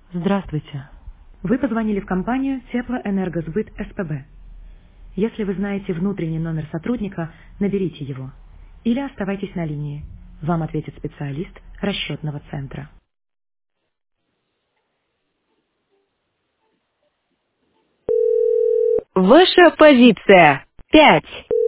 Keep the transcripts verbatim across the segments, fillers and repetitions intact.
Здравствуйте. Вы позвонили в компанию Теплоэнергосбыт СПБ. Если вы знаете внутренний номер сотрудника, наберите его. Или оставайтесь на линии. Вам ответит специалист расчетного центра. Ваша позиция. Пять.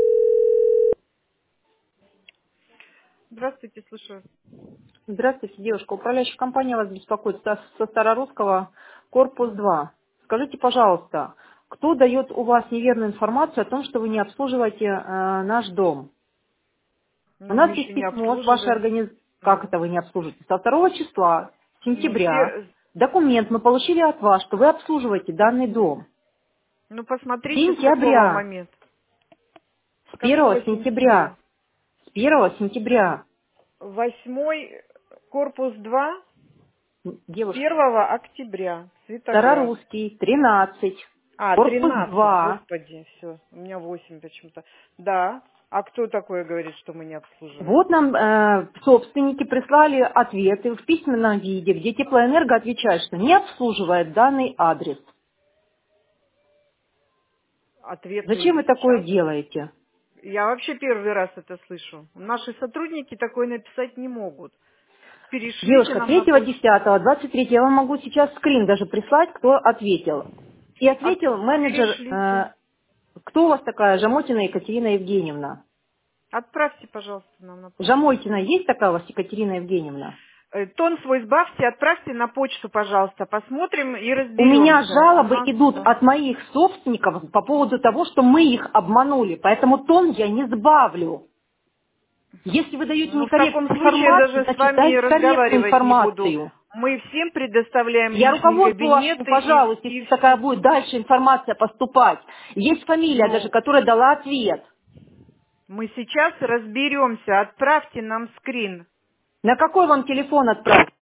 Здравствуйте, слушаю. Здравствуйте, девушка. Управляющая компания вас беспокоит со, со Старорусского, корпус два. Скажите, пожалуйста, кто дает у вас неверную информацию о том, что вы не обслуживаете э, наш дом? У Но мы нас еще есть не письмо с вашей обслуживаем. организации. Как Ну, это вы не обслуживаете? Со второго числа ну, с сентября пер- документ мы получили от вас, что вы обслуживаете данный дом. ну, С посмотрите, с какого сентября, момента. С с первого какого сентября? сентября, с первого сентября, Восьмой корпус два с девушка, первого октября. Светоград. Старорусский, тринадцать, А, корпус тринадцать, два. господи, все. У меня восемь почему-то. Да. А кто такое говорит, что мы не обслуживаем? Вот нам э, собственники прислали ответы в письменном виде, где Теплоэнерго отвечает, что не обслуживает данный адрес. Ответ Зачем только вы такое сейчас. делаете? Я вообще первый раз это слышу. Наши сотрудники такое написать не могут. Перешлите Девушка, нам на третьего почту. десятого двадцать третьего я вам могу сейчас скрин даже прислать, кто ответил. И А ответил менеджер, перешлите. э, кто у вас такая, Жамотина Екатерина Евгеньевна? Отправьте, пожалуйста, нам на почту. Жамотина есть такая у вас Екатерина Евгеньевна? Э, Тон свой сбавьте, отправьте на почту, пожалуйста. Посмотрим и У меня разберемся. У жалобы нас, идут да. от моих собственников по поводу того, что мы их обманули, поэтому тон я не сбавлю. Если вы даете Ну, в таком некорректную случае я информацию, даже с значит вами дайте корректную разговаривать не буду. информацию. Мы всем предоставляем Я личные руководству вашему кабинеты и, пожалуйста, если и такая все. будет дальше информация поступать. Есть фамилия даже, Ну, которая дала ответ. мы сейчас разберемся. Отправьте нам скрин. На какой вам телефон отправить?